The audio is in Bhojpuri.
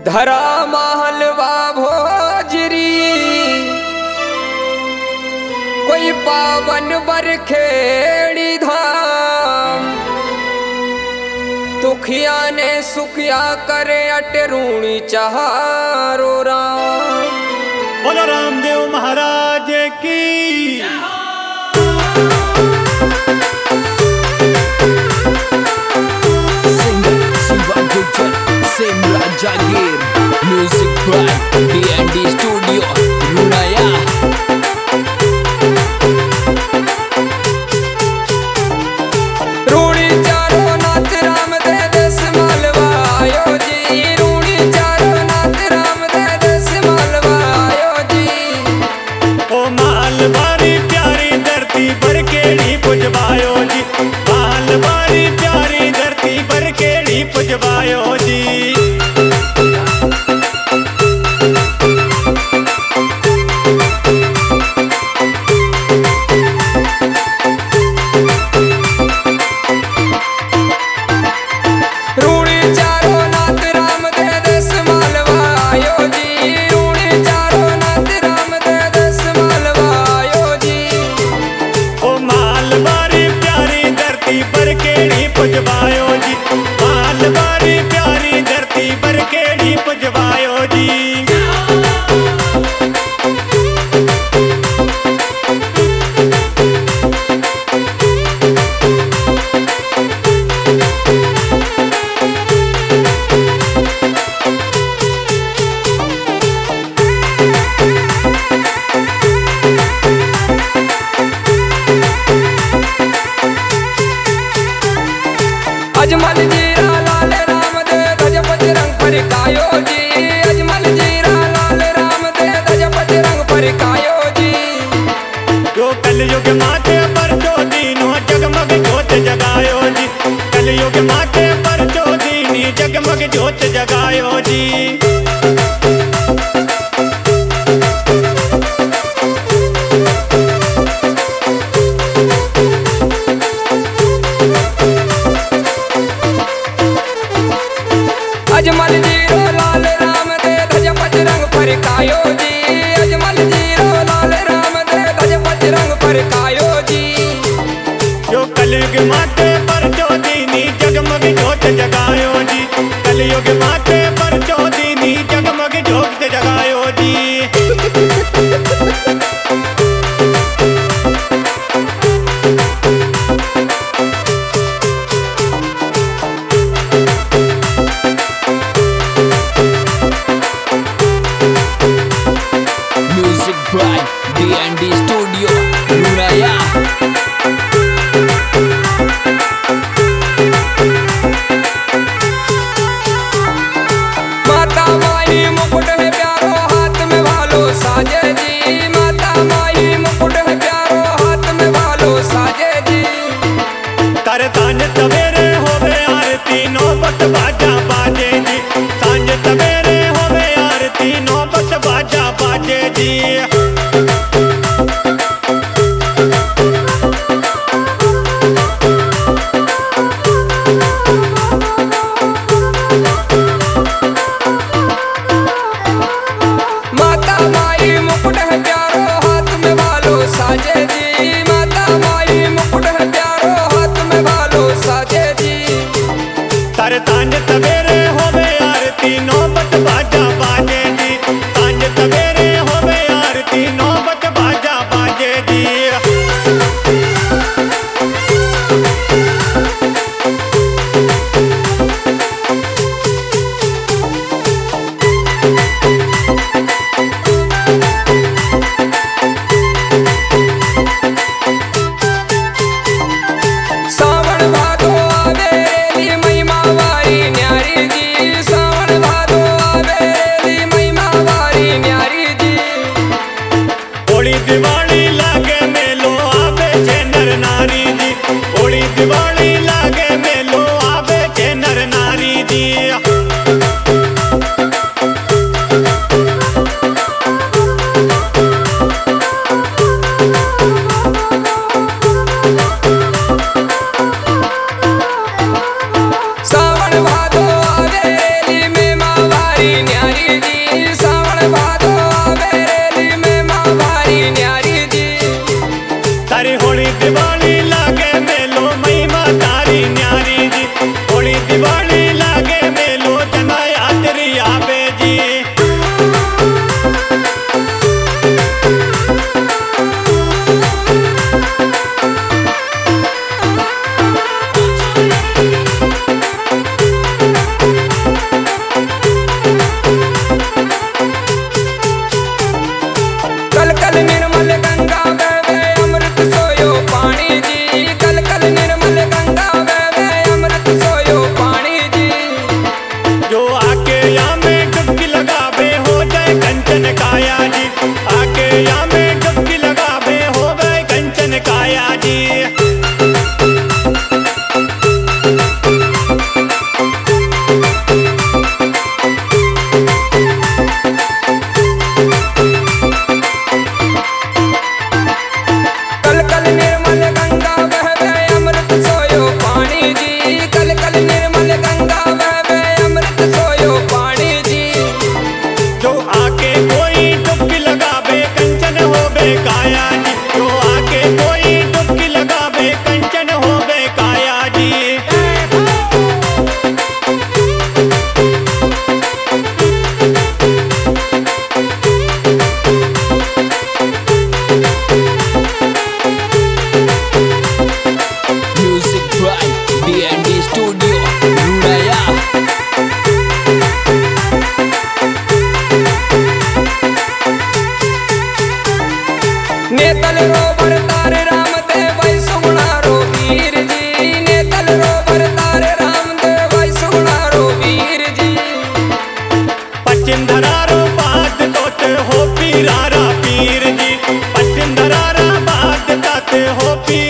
धरा महलवा भोजरी कोई पावन बरखेड़ी धाम दुखिया ने सुखिया करे अटरूणी चारो राम। बोलो रामदेव महाराज की। Jagir, music by D&D Studio, Runaya. रूणी चारो नाथ राम दे दस मालवा आयो जी। रूणी चारो नाथ राम दे दस मालवा आयो जी। ओ मालवारी प्यारी धरती पर केड़ी पुजवायो जी। मालवारी प्यारी धरती पर केड़ी पुजवायो जी। पुजवायो जी मालवारी प्यारी धरती पर केड़ी पुजवायो जी। अजमल जीरा लाल राम दे ध्वज बजरंग फरकायो जी। अजमल जीरा लाल राम दे ध्वज बजरंग फरकायो जी। जो कलयुग माथे पर दीनो जगमग जोत जगायो जी। कलयुग माथे पर दीनी जगमग जोत जगायो जी। अजमल जीरो लाल राम दे ध्वज बजरंग फरकायो जी। अजमल जीरो लाल राम दे ध्वज बजरंग फरकायो जी। जो कलयुग माथे पर दीनी जगमग जोत जगायो जी। कलयुग माथे पर दीनी जगमग जोत जगायो जी। By D&D Studio, Runaya. माता माई मुकुट है प्यारो हाथ में भालो साजे जी। माता माई मुकुट है प्यारो हाथ में भालो साजे जी। कर सांझ सवेरे होवे आरती नौबत बाजा बाजे जी। सांझ सवेरे होवे आरती नौबत बाजा बाजे जी। माता माई मुकुट है प्यारो हाथ में भालो साजे जी। माता माई मुकुट है प्यारो हाथ में भालो साजे जी। कर सांझ सवेरे होवे आरती नौबत बाजा बाजे जी। सांझ सवेरे होवे आरती नौबत बाजा बाजे जी। सावन भादो आवे ली महिमा वारी न्यारी जी। सावन भादो आवे पश्चिम धरारो बात तोते हो पीरारा पीर जी, पश्चिम धरारा बात ताते हो पीर